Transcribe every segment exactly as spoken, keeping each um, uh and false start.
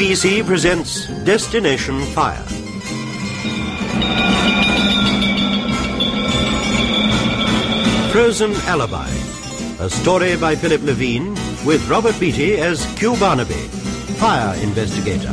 B C presents Destination Fire. Frozen Alibi, a story by Philip Levine with Robert Beatty as Q Barnaby, fire investigator.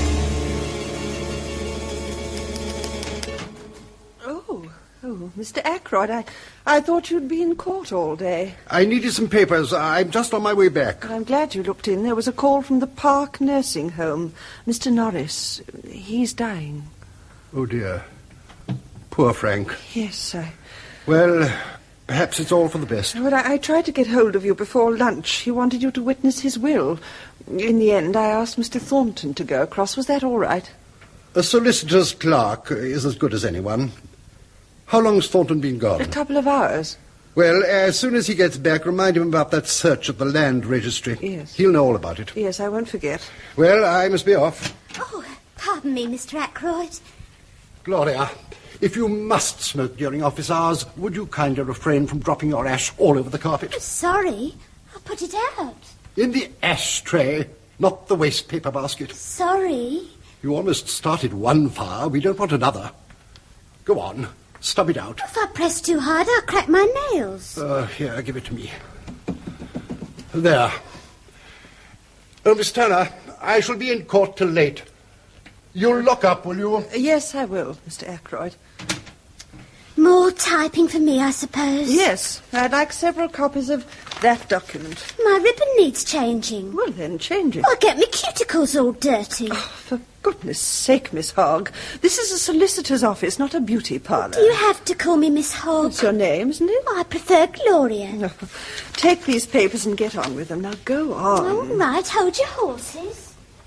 Oh, oh, Mister Ackroyd, I, I thought you'd be in court all day. I needed some papers. I'm just on my way back. I'm glad you looked in. There was a call from the Park Nursing Home. Mister Norris, he's dying. Oh, dear. Poor Frank. Yes, I... Well, perhaps it's all for the best. Well, I, I tried to get hold of you before lunch. He wanted you to witness his will. In the end, I asked Mister Thornton to go across. Was that all right? A solicitor's clerk is as good as anyone. How long's Thornton been gone? A couple of hours. Well, as soon as he gets back, remind him about that search at the land registry. Yes. He'll know all about it. Yes, I won't forget. Well, I must be off. Oh, pardon me, Mister Ackroyd. Gloria, if you must smoke during office hours, would you kindly refrain from dropping your ash all over the carpet? Oh, sorry. I'll put it out. In the ashtray, not the waste paper basket. Sorry. You almost started one fire. We don't want another. Go on. Stub it out. If I press too hard, I'll crack my nails. Uh, here, give it to me. There. Oh, Miss Turner, I shall be in court till late. You'll lock up, will you? Yes, I will, Mister Ackroyd. More typing for me, I suppose. Yes, I'd like several copies of that document. My ribbon needs changing. Well, then, change it. I'll get my cuticles all dirty. Oh, for goodness sake, Miss Hogg. This is a solicitor's office, not a beauty parlour. Do you have to call me Miss Hogg? That's your name, isn't it? Oh, I prefer Gloria. No. Take these papers and get on with them. Now, go on. All right, hold your horses.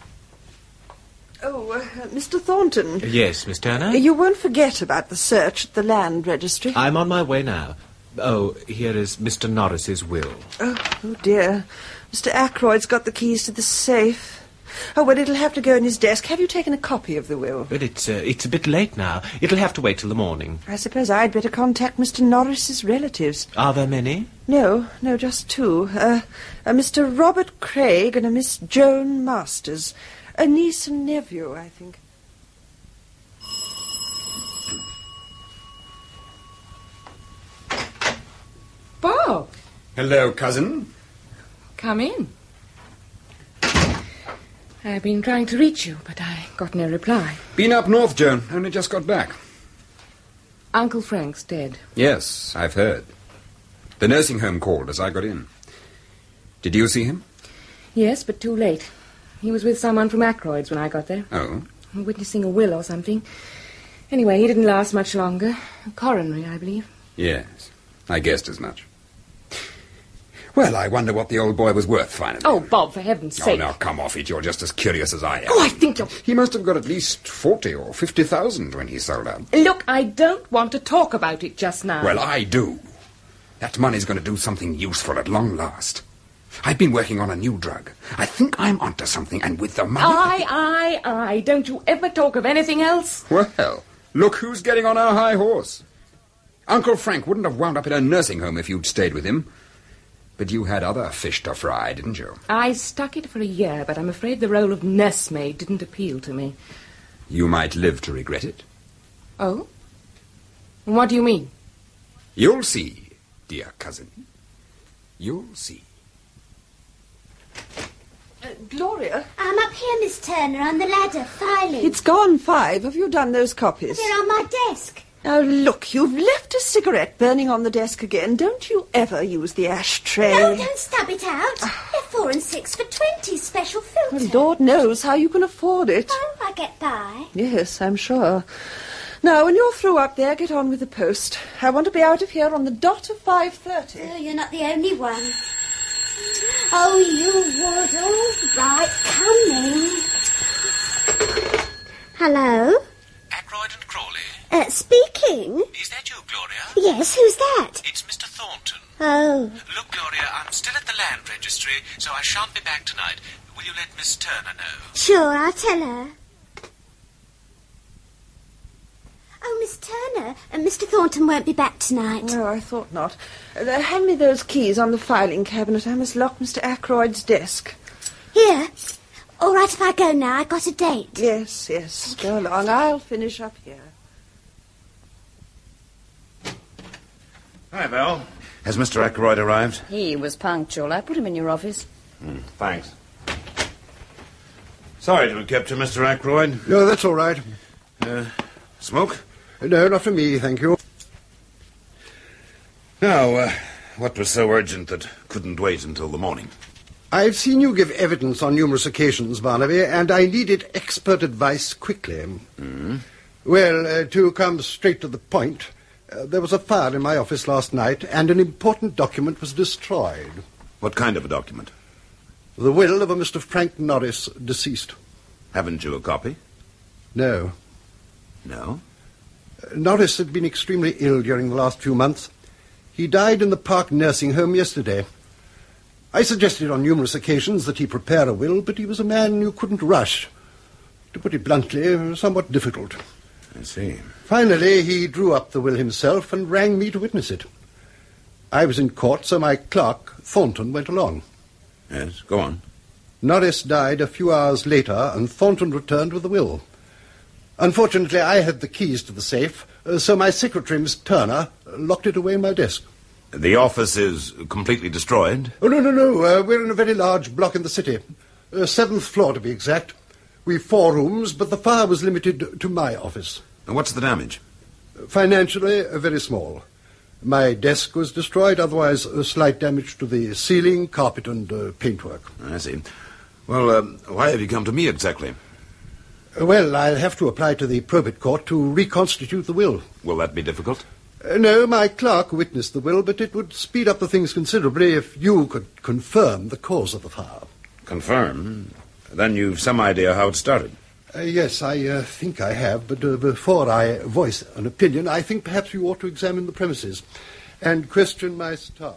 Oh, uh, Mister Thornton. Yes, Miss Turner? You won't forget about the search at the land registry. I'm on my way now. Oh, here is Mister Norris's will. Oh, oh dear. Mister Ackroyd's got the keys to the safe. Oh, well, it'll have to go in his desk. Have you taken a copy of the will? But it's, uh, it's a bit late now. It'll have to wait till the morning. I suppose I'd better contact Mister Norris's relatives. Are there many? No, no, just two. Uh, uh, Mister Robert Craig and a Miss Joan Masters. A niece and nephew, I think. Bob! Hello, cousin. Come in. I've been trying to reach you, but I got no reply. Been up north, Joan. Only just got back. Uncle Frank's dead. Yes, I've heard. The nursing home called as I got in. Did you see him? Yes, but too late. He was with someone from Ackroyd's when I got there. Oh? Witnessing a will or something. Anyway, he didn't last much longer. A coronary, I believe. Yes, I guessed as much. Well, I wonder what the old boy was worth, finally. Oh, Bob, for heaven's Oh, sake. now, come off it. You're just as curious as I am. Oh, I think you're... He must have got at least forty or fifty thousand when he sold out. Look, I don't want to talk about it just now. Well, I do. That money's going to do something useful at long last. I've been working on a new drug. I think I'm onto something, and with the money... Aye, aye, aye. Don't you ever talk of anything else. Well, look who's getting on our high horse. Uncle Frank wouldn't have wound up in a nursing home if you'd stayed with him. But you had other fish to fry, didn't you? I stuck it for a year, but I'm afraid the role of nursemaid didn't appeal to me. You might live to regret it. Oh? What do you mean? You'll see, dear cousin. You'll see. Uh, Gloria? I'm up here, Miss Turner, on the ladder, filing. It's gone five. Have you done those copies? They're on my desk. Now, look, you've left a cigarette burning on the desk again. Don't you ever use the ashtray? No, don't stub it out. They're four and six for twenty, special filter. Well, Lord knows how you can afford it. Oh, I get by. Yes, I'm sure. Now, when you're through up there, get on with the post. I want to be out of here on the dot of five thirty. Oh, you're not the only one. Oh, you would. All right, coming. Hello? Ackroyd and Crawley. Uh, speaking. Is that you, Gloria? Yes, who's that? It's Mister Thornton. Oh. Look, Gloria, I'm still at the land registry, so I shan't be back tonight. Will you let Miss Turner know? Sure, I'll tell her. Oh, Miss Turner, uh, Mister Thornton won't be back tonight. No, I thought not. Uh, hand me those keys on the filing cabinet. I must lock Mister Ackroyd's desk. Here. All right if I go now? I got a date. Yes, yes. Go along. I'll finish up here. Hi, Val. Has Mister Ackroyd arrived? He was punctual. I put him in your office. Mm, thanks. Sorry to have kept you, Mister Ackroyd. No, that's all right. Uh, smoke? No, not for me, thank you. Now, uh, what was so urgent that couldn't wait until the morning? I've seen you give evidence on numerous occasions, Barnaby, and I needed expert advice quickly. Mm. Well, uh, to come straight to the point, uh, there was a fire in my office last night, and an important document was destroyed. What kind of a document? The will of a Mister Frank Norris, deceased. Haven't you a copy? No. No? Uh, Norris had been extremely ill during the last few months. He died in the Park nursing home yesterday. I suggested on numerous occasions that he prepare a will, but he was a man you couldn't rush. To put it bluntly, somewhat difficult. I see. Finally, he drew up the will himself and rang me to witness it. I was in court, so my clerk, Thornton, went along. Yes, go on. Norris died a few hours later, and Thornton returned with the will. Unfortunately, I had the keys to the safe, uh, so my secretary, Miss Turner, locked it away in my desk. The office is completely destroyed? Oh, no, no, no. Uh, we're in a very large block in the city. Uh, seventh floor, to be exact. We've four rooms, but the fire was limited to my office. And what's the damage? Financially, uh, very small. My desk was destroyed, otherwise uh, slight damage to the ceiling, carpet, and uh, paintwork. I see. Well, um, why have you come to me exactly? Uh, well, I'll have to apply to the probate court to reconstitute the will. Will that be difficult? Uh, no, my clerk witnessed the will, but it would speed up the things considerably if you could confirm the cause of the fire. Confirm? Then you've some idea how it started. Uh, yes, I uh, think I have, but uh, before I voice an opinion, I think perhaps you ought to examine the premises and question my staff.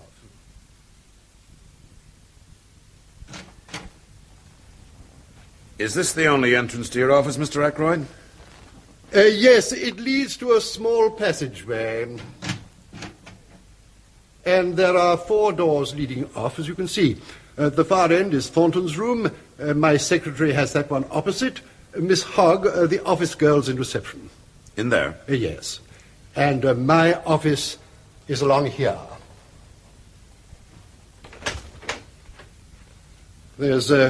Is this the only entrance to your office, Mister Ackroyd? Uh, yes, it leads to a small passageway. And there are four doors leading off, as you can see. At the far end is Thornton's room. Uh, my secretary has that one opposite. Uh, Miss Hogg, uh, the office girl's in reception. In there? Uh, yes. And uh, my office is along here. There's uh,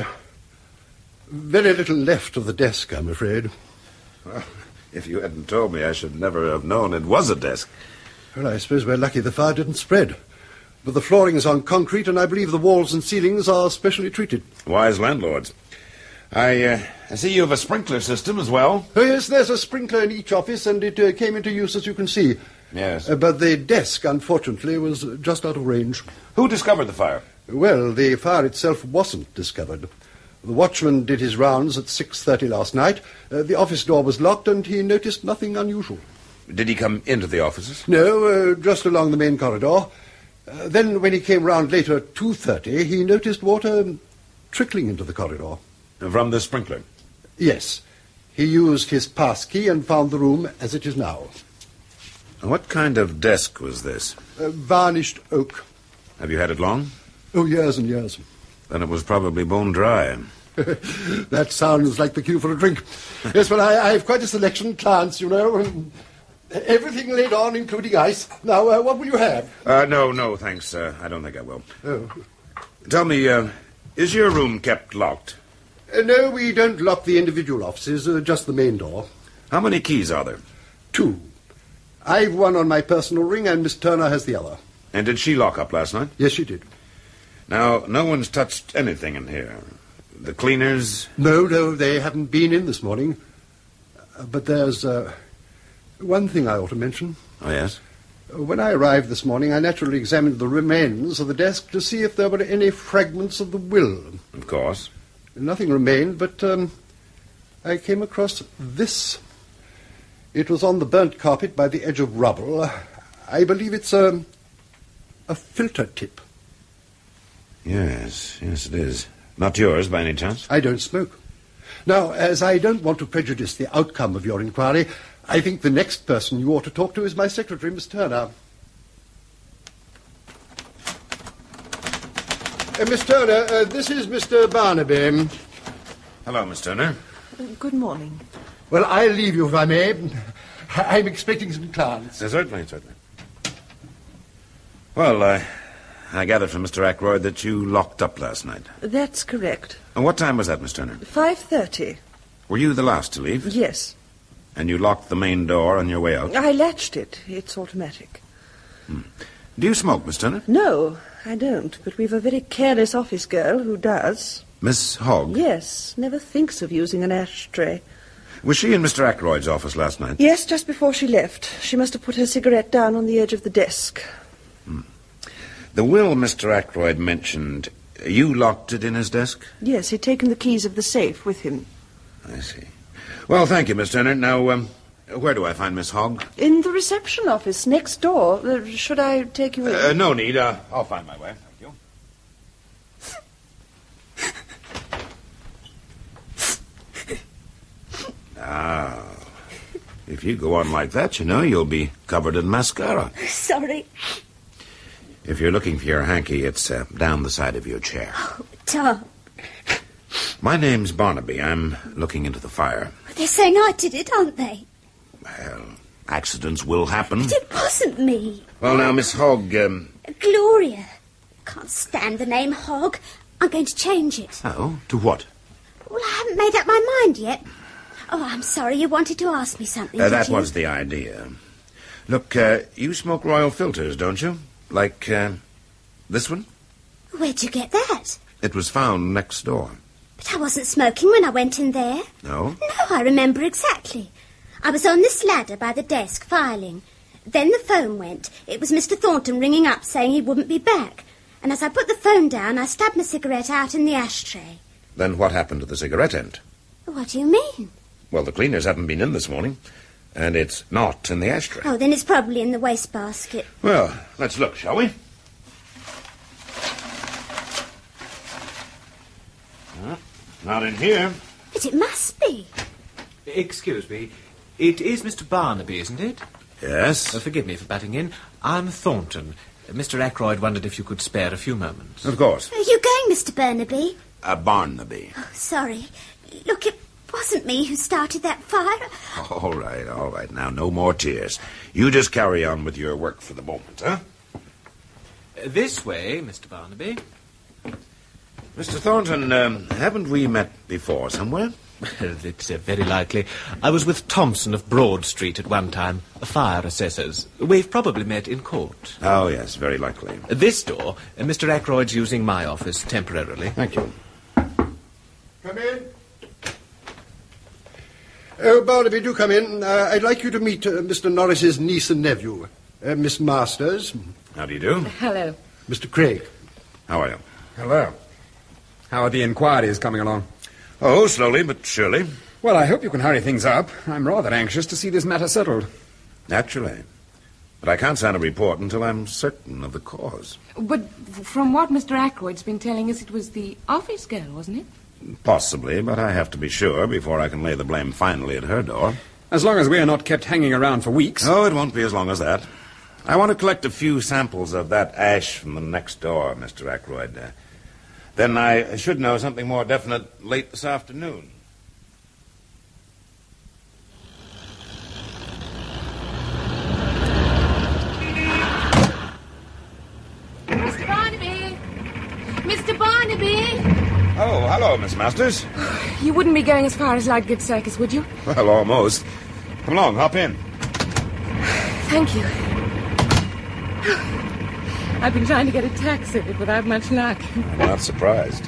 very little left of the desk, I'm afraid. Well, if you hadn't told me, I should never have known it was a desk. Well, I suppose we're lucky the fire didn't spread. But the flooring is on concrete, and I believe the walls and ceilings are specially treated. Wise landlords. I, uh, I see you have a sprinkler system as well. Oh, yes, there's a sprinkler in each office, and it uh, came into use, as you can see. Yes. Uh, but the desk, unfortunately, was just out of range. Who discovered the fire? Well, the fire itself wasn't discovered. The watchman did his rounds at six thirty last night. Uh, the office door was locked, and he noticed nothing unusual. Did he come into the offices? No, uh, just along the main corridor. Uh, then, when he came round later at two thirty, he noticed water trickling into the corridor. From the sprinkler? Yes. He used his pass key and found the room as it is now. What kind of desk was this? Uh, varnished oak. Have you had it long? Oh, years and years. Then it was probably bone dry. That sounds like the cue for a drink. Yes, well, I, I have quite a selection of clients, you know. and Everything laid on, including ice. Now, uh, what will you have? Uh, no, no, thanks. Uh, I don't think I will. Oh. Tell me, uh, is your room kept locked? Uh, no, we don't lock the individual offices, uh, just the main door. How many keys are there? Two. I've one on my personal ring, and Miss Turner has the other. And did she lock up last night? Yes, she did. Now, no one's touched anything in here. The cleaners? No, no, they haven't been in this morning. Uh, but there's uh, one thing I ought to mention. Oh, yes? Uh, when I arrived this morning, I naturally examined the remains of the desk to see if there were any fragments of the will. Of course. Nothing remained, but um, I came across this. It was on the burnt carpet by the edge of rubble. I believe it's a, a filter tip. Yes, yes, it is. Not yours, by any chance? I don't smoke. Now, as I don't want to prejudice the outcome of your inquiry, I think the next person you ought to talk to is my secretary, Miss Turner. Uh, Miss Turner, uh, this is Mister Barnaby. Hello, Miss Turner. Uh, good morning. Well, I'll leave you if I may. I'm expecting some clients. Uh, certainly, certainly. Well, uh, I gathered from Mister Ackroyd that you locked up last night. That's correct. And what time was that, Miss Turner? Five thirty. Were you the last to leave? Yes. And you locked the main door on your way out? I latched it. It's automatic. Hmm. Do you smoke, Miss Turner? No, I don't. But we've a very careless office girl who does. Miss Hogg? Yes. Never thinks of using an ashtray. Was she in Mister Ackroyd's office last night? Yes, just before she left. She must have put her cigarette down on the edge of the desk. Hmm. The will Mister Ackroyd mentioned, you locked it in his desk? Yes, he'd taken the keys of the safe with him. I see. Well, thank you, Miss Turner. Now, um, where do I find Miss Hogg? In the reception office, next door. Uh, should I take you in? Uh, no need. Uh, I'll find my way. Thank you. Ah. If you go on like that, you know, you'll be covered in mascara. Sorry. If you're looking for your hanky, it's uh, down the side of your chair. Oh, Tom. My name's Barnaby. I'm looking into the fire. They're saying I did it, aren't they? Well, accidents will happen. But it wasn't me. Well, now, Miss Hogg, um... Gloria. Can't stand the name Hogg. I'm going to change it. Oh, to what? Well, I haven't made up my mind yet. Oh, I'm sorry. You wanted to ask me something, Uh, did that you? was the idea. Look, uh, you smoke Royal filters, don't you? Like, uh, this one? Where'd you get that? It was found next door. But I wasn't smoking when I went in there. No? No, I remember exactly. I was on this ladder by the desk, filing. Then the phone went. It was Mister Thornton ringing up saying he wouldn't be back. And as I put the phone down, I stabbed my cigarette out in the ashtray. Then what happened to the cigarette end? What do you mean? Well, the cleaners haven't been in this morning, and it's not in the ashtray. Oh, then it's probably in the wastebasket. Well, let's look, shall we? Uh, not in here. But it must be. Excuse me. It is Mister Barnaby, isn't it? Yes. Uh, forgive me for butting in. I'm Thornton. Uh, Mister Ackroyd wondered if you could spare a few moments. Of course. Are you going, Mister Burnaby? Uh, Barnaby. Oh, sorry. Look, it wasn't me who started that fire. All right, all right. Now, no more tears. You just carry on with your work for the moment, huh? Uh, this way, Mister Barnaby. Mister Thornton, um, haven't we met before somewhere? It's uh, very likely. I was with Thompson of Broad Street at one time, fire assessors. We've probably met in court. Oh, yes, very likely. This door, uh, Mister Ackroyd's using my office temporarily. Thank you. Come in. Oh, Barnaby, do come in. Uh, I'd like you to meet uh, Mister Norris's niece and nephew, uh, Miss Masters. How do you do? Hello. Mister Craig. How are you? Hello. How are the inquiries coming along? Oh, slowly but surely. Well, I hope you can hurry things up. I'm rather anxious to see this matter settled. Naturally. But I can't sign a report until I'm certain of the cause. But from what Mister Ackroyd's been telling us, it was the office girl, wasn't it? Possibly, but I have to be sure before I can lay the blame finally at her door. As long as we are not kept hanging around for weeks. Oh, it won't be as long as that. I want to collect a few samples of that ash from the next door, Mister Ackroyd. Uh, then I should know something more definite late this afternoon. Mister Barnaby! Mister Barnaby! Oh, hello, Miss Masters. You wouldn't be going as far as Ludgate Circus, would you? Well, almost. Come along, hop in. Thank you. I've been trying to get a taxi, but without much luck. I'm not surprised.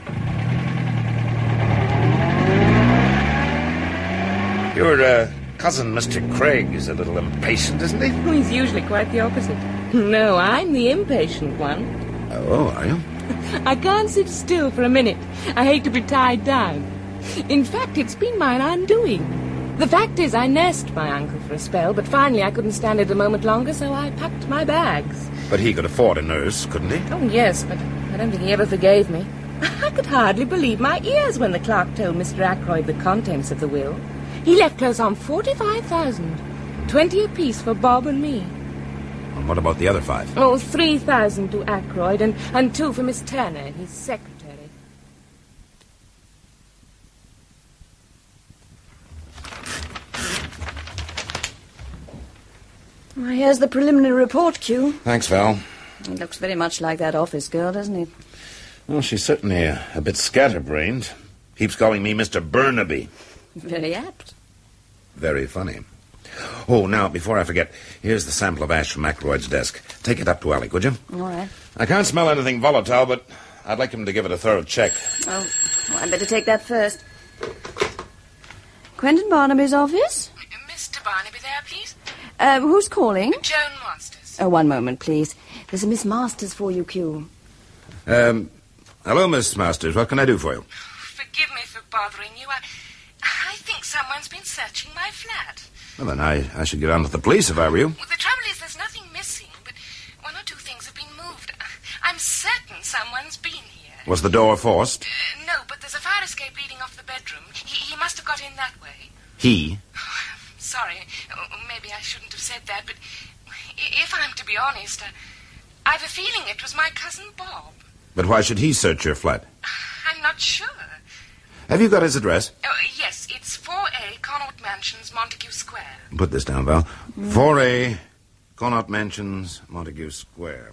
Your uh, cousin, Mister Craig, is a little impatient, isn't he? Oh, he's usually quite the opposite. No, I'm the impatient one. Oh, are you? I can't sit still for a minute. I hate to be tied down. In fact, it's been my undoing. The fact is, I nursed my uncle for a spell, but finally I couldn't stand it a moment longer, so I packed my bags. But he could afford a nurse, couldn't he? Oh, yes, but I don't think he ever forgave me. I could hardly believe my ears when the clerk told Mister Ackroyd the contents of the will. He left close on forty-five thousand. Twenty apiece for Bob and me. And what about the other five? Oh, three thousand to Ackroyd and, and two for Miss Turner, his secretary. Well, here's the preliminary report, Q. Thanks, Val. It looks very much like that office girl, doesn't it? Well, she's certainly a, a bit scatterbrained. Keeps calling me Mister Burnaby. Very apt. Very funny. Oh, now, before I forget, here's the sample of ash from Ackroyd's desk. Take it up to Alec, would you? All right. I can't smell anything volatile, but I'd like him to give it a thorough check. Oh, well, I'd better take that first. Quentin Barnaby's office? Mister Barnaby there, please? Uh, who's calling? Joan Masters. Oh, one moment, please. There's a Miss Masters for you, Q. Um, hello, Miss Masters. What can I do for you? Forgive me for bothering you. I, I think someone's been searching my flat. Well, then I, I should get on to the police if I were you. Well, the trouble is there's nothing missing, but one or two things have been moved. I'm certain someone's been here. Was the door forced? Uh, no, but there's a fire escape leading off the bedroom. He, he must have got in that way. He? Sorry, maybe I shouldn't have said that, but if I'm to be honest, uh, I've a feeling it was my cousin Bob. But why should he search your flat? I'm not sure. Have you got his address? Oh, yes, it's four A Connaught Mansions, Montague Square. Put this down, Val. Mm. four A Connaught Mansions, Montague Square.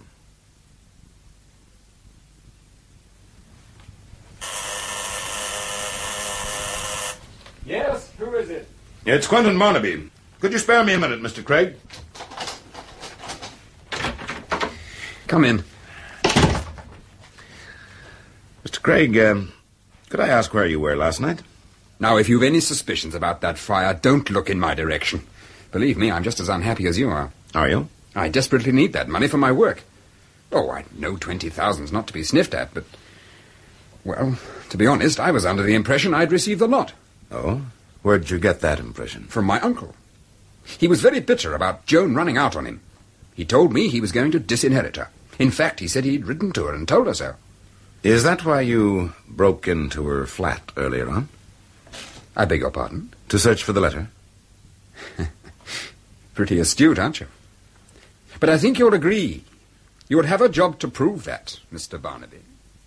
Yes, who is it? It's Quentin Barnaby. Could you spare me a minute, Mister Craig? Come in. Mister Craig, um, could I ask where you were last night? Now, if you've any suspicions about that fire, don't look in my direction. Believe me, I'm just as unhappy as you are. Are you? I desperately need that money for my work. Oh, I know twenty thousand's not to be sniffed at, but... Well, to be honest, I was under the impression I'd receive the lot. Oh? Where'd you get that impression? From my uncle. He was very bitter about Joan running out on him. He told me he was going to disinherit her. In fact, he said he'd written to her and told her so. Is that why you broke into her flat earlier on? I beg your pardon? To search for the letter? Pretty astute, aren't you? But I think you'll agree. You would have a job to prove that, Mister Barnaby.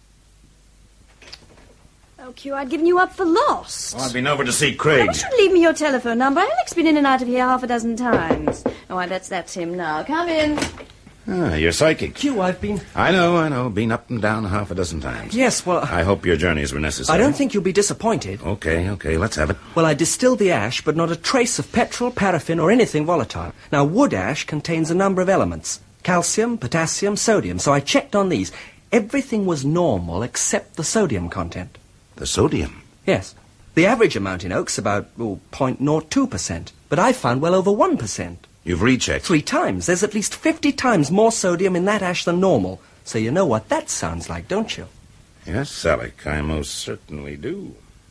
Oh, Q, I'd given you up for lost. Oh, I've been over to see Craig. Why should leave me your telephone number? Alec's been in and out of here half a dozen times. Oh, I that's that's him now. Come in. Ah, you're psychic. Q, I've been... I know, I know. Been up and down half a dozen times. Yes, well... I hope your journeys were necessary. I don't think you'll be disappointed. Okay, okay, let's have it. Well, I distilled the ash, but not a trace of petrol, paraffin, or anything volatile. Now, wood ash contains a number of elements. Calcium, potassium, sodium. So I checked on these. Everything was normal except the sodium content. The sodium? Yes. The average amount in oak's about oh, zero point zero two percent. But I found well over one percent. You've rechecked? Three times. There's at least fifty times more sodium in that ash than normal. So you know what that sounds like, don't you? Yes, Alec, I most certainly do.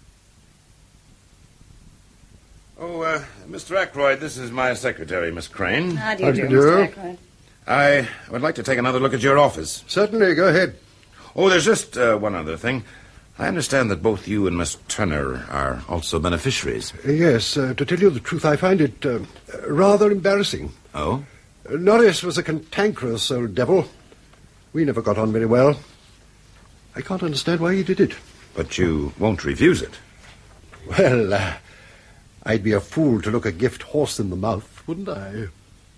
Oh, uh, Mister Ackroyd, this is my secretary, Miss Crane. How do you How do, do you Mister do? Ackroyd? I would like to take another look at your office. Certainly, go ahead. Oh, there's just uh, one other thing. I understand that both you and Miss Turner are also beneficiaries. Uh, yes, uh, to tell you the truth, I find it uh, rather embarrassing. Oh? Uh, Norris was a cantankerous old devil. We never got on very well. I can't understand why he did it. But you won't refuse it. Well, uh, I'd be a fool to look a gift horse in the mouth, wouldn't I?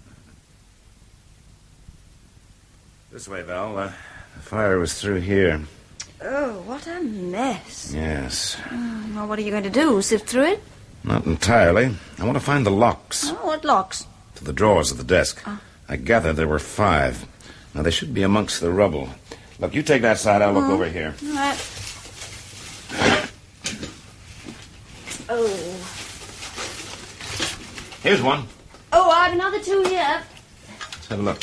This way, Val. Uh, the fire was through here. Oh, what a mess. Yes. Oh, well, what are you going to do, sift through it? Not entirely. I want to find the locks Oh, what locks? to the drawers of the desk. Oh. I gather there were five. Now, they should be amongst the rubble. Look, you take that side. I'll look Oh. over here. All right. Oh. Here's one. Oh, I have another two here. Let's have a look.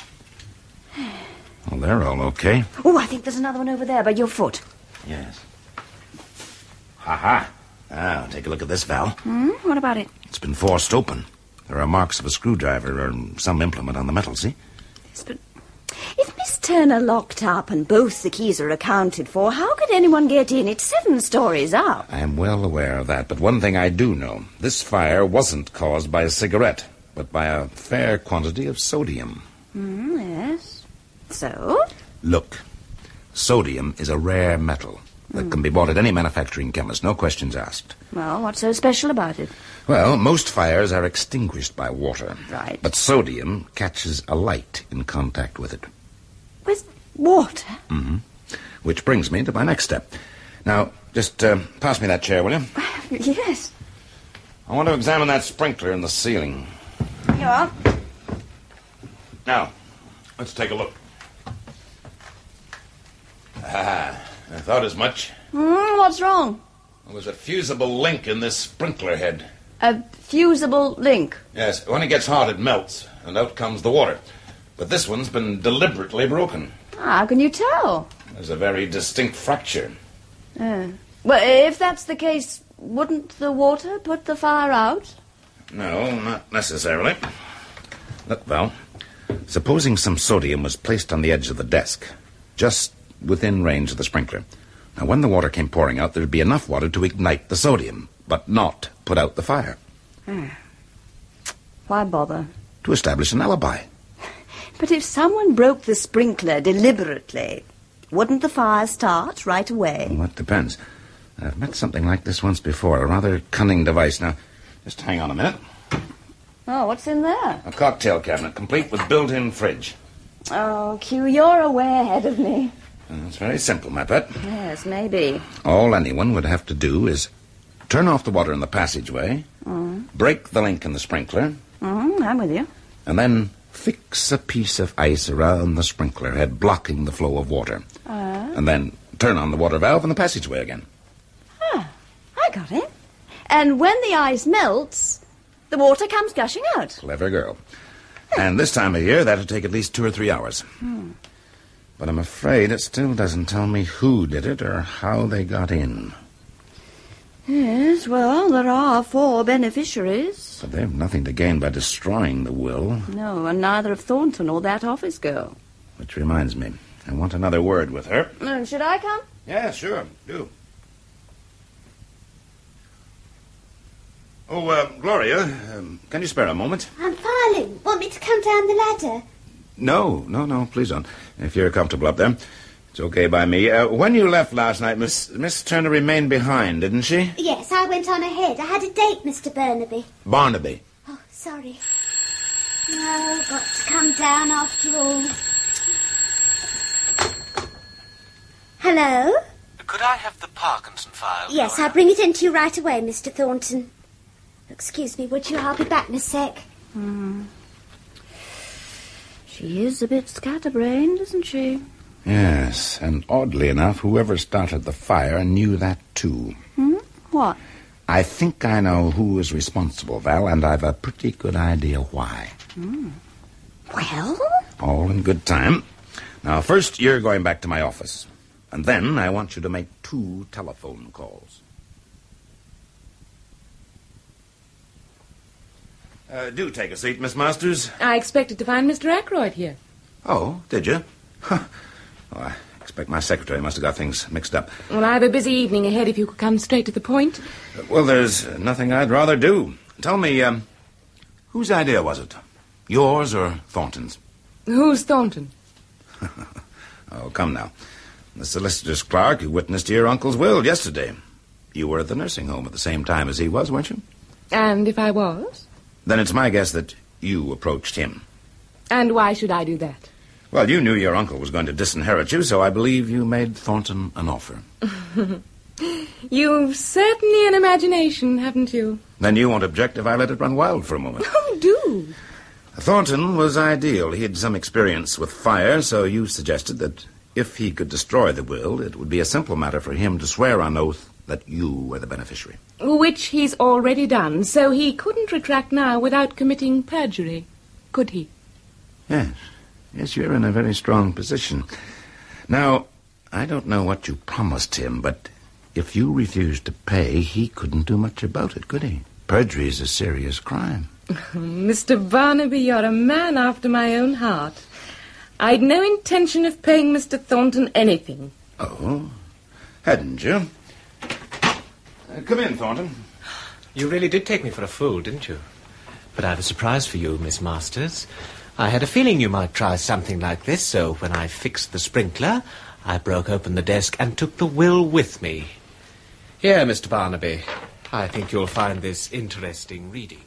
Well, they're all okay. Oh, I think there's another one over there by your foot. Yes. Ha-ha. Now, take a look at this, Val. Hmm? What about it? It's been forced open. There are marks of a screwdriver or some implement on the metal, see? Yes, but if Miss Turner locked up and both the keys are accounted for, how could anyone get in? It's seven stories up. I am well aware of that, but one thing I do know. This fire wasn't caused by a cigarette, but by a fair quantity of sodium. Hmm, yes. So? Look, sodium is a rare metal. that Mm. can be bought at any manufacturing chemist, no questions asked. Well, what's so special about it? Well, most fires are extinguished by water. Right. But sodium catches a light in contact with it. With water? Mm-hmm. Which brings me to my next step. Now, just uh, pass me that chair, will you? Yes. I want to examine that sprinkler in the ceiling. Here you are. Now, let's take a look. Ah, I thought as much. Mm, what's wrong? There was a fusible link in this sprinkler head. A fusible link. Yes, when it gets hot, it melts, and out comes the water. But this one's been deliberately broken. How can you tell? There's a very distinct fracture. Uh, well, if that's the case, wouldn't the water put the fire out? No, not necessarily. Look, Val, supposing some sodium was placed on the edge of the desk, just within range of the sprinkler. Now, when the water came pouring out, there'd be enough water to ignite the sodium, but not put out the fire. Hmm. Why bother? To establish an alibi. But if someone broke the sprinkler deliberately, wouldn't the fire start right away? Well, that depends. I've met something like this once before, a rather cunning device. Now, just hang on a minute. Oh, what's in there? A cocktail cabinet, complete with built-in fridge. Oh, Q, you're a way ahead of me. Uh, It's very simple, my pet. Yes, maybe. All anyone would have to do is turn off the water in the passageway, Mm. break the link in the sprinkler, Mm, I'm with you. and then fix a piece of ice around the sprinkler head, blocking the flow of water. Uh, And then turn on the water valve in the passageway again. ah, I got it. And when the ice melts, the water comes gushing out. Clever girl. And this time of year, that'll take at least two or three hours. Hmm. But I'm afraid it still doesn't tell me who did it or how they got in. Yes, well, there are four beneficiaries. But they've nothing to gain by destroying the will. No, and neither have Thornton or that office girl. Which reminds me, I want another word with her. Uh, should I come? Yeah, sure, do. Oh, uh, Gloria, um, can you spare a moment? I'm filing. Want me to come down the ladder? No, no, no, please don't. If you're comfortable up there, it's okay by me. Uh, when you left last night, Miss Miss Turner remained behind, didn't she? Yes, I went on ahead. I had a date, Mister Burnaby. Barnaby. Oh, sorry. No, got to come down after all. Hello? Could I have the Parkinson file? Yes, Gloria? I'll bring it in to you right away, Mister Thornton. Excuse me, would you? I'll be back in a sec. Hmm. She is a bit scatterbrained, isn't she? Yes, and oddly enough, whoever started the fire knew that too. Hmm? What? I think I know who is responsible, Val, and I've a pretty good idea why. Hmm. Well? All in good time. Now, first, you're going back to my office. And then I want you to make two telephone calls. Uh, do take a seat, Miss Masters. I expected to find Mister Ackroyd here. Oh, did you? Huh. Oh, I expect my secretary must have got things mixed up. Well, I have a busy evening ahead if you could come straight to the point. Uh, well, there's nothing I'd rather do. Tell me, um, whose idea was it? Yours or Thornton's? Who's Thornton? Oh, come now. The solicitor's clerk who witnessed your uncle's will yesterday. You were at the nursing home at the same time as he was, weren't you? And if I was? Then it's my guess that you approached him. And why should I do that? Well, you knew your uncle was going to disinherit you, so I believe you made Thornton an offer. You've certainly an imagination, haven't you? Then you won't object if I let it run wild for a moment. Oh, do. Thornton was ideal. He had some experience with fire, so you suggested that if he could destroy the will, it would be a simple matter for him to swear on oath that you were the beneficiary. Which he's already done, so he couldn't retract now without committing perjury, could he? Yes. Yes, you're in a very strong position. Now, I don't know what you promised him, but if you refused to pay, he couldn't do much about it, could he? Perjury is a serious crime. Mister Barnaby, you're a man after my own heart. I'd no intention of paying Mister Thornton anything. Oh, hadn't you? Uh, come in, Thornton. You really did take me for a fool, didn't you? But I have a surprise for you, Miss Masters. I had a feeling you might try something like this, so when I fixed the sprinkler, I broke open the desk and took the will with me. Here, Mister Barnaby. I think you'll find this interesting reading.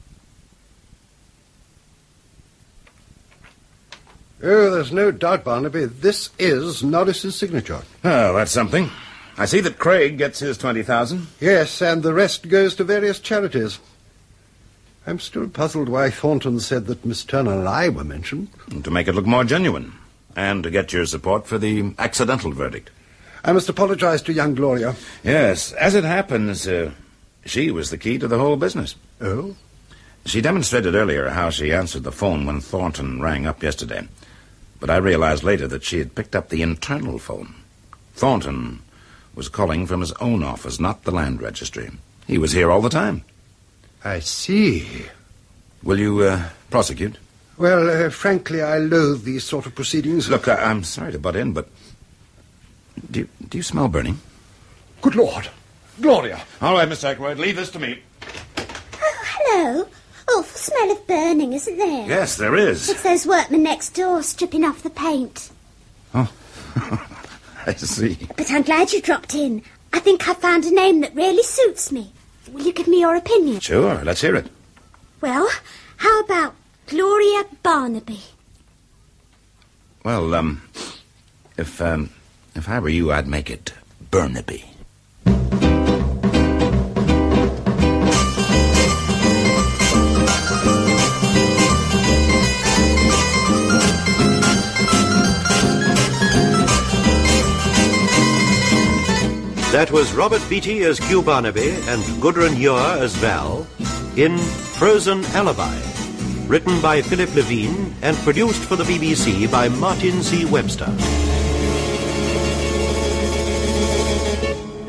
Oh, there's no doubt, Barnaby. This is Norris's signature. Oh, that's something. I see that Craig gets his twenty thousand. Yes, and the rest goes to various charities. I'm still puzzled why Thornton said that Miss Turner and I were mentioned. To make it look more genuine. And to get your support for the accidental verdict. I must apologize to young Gloria. Yes, as it happens, uh, she was the key to the whole business. Oh? She demonstrated earlier how she answered the phone when Thornton rang up yesterday. But I realized later that she had picked up the internal phone. Thornton was calling from his own office, not the land registry. He was here all the time. I see. Will you uh, prosecute? Well, uh, frankly, I loathe these sort of proceedings. Look, I- I'm sorry to butt in, but do you, do you smell burning? Good Lord. Gloria. All right, Miss Ackroyd, leave this to me. Oh, hello. Awful smell of burning, isn't there? Yes, there is. It's those workmen next door stripping off the paint. Oh, I see. But I'm glad you dropped in. I think I've found a name that really suits me. Will you give me your opinion? Sure, let's hear it. Well, how about Gloria Barnaby? Well, um, if, um, if I were you, I'd make it Burnaby. That was Robert Beatty as Q Barnaby and Gudrun Ure as Val in Frozen Alibi, written by Philip Levine and produced for the B B C by Martin C. Webster.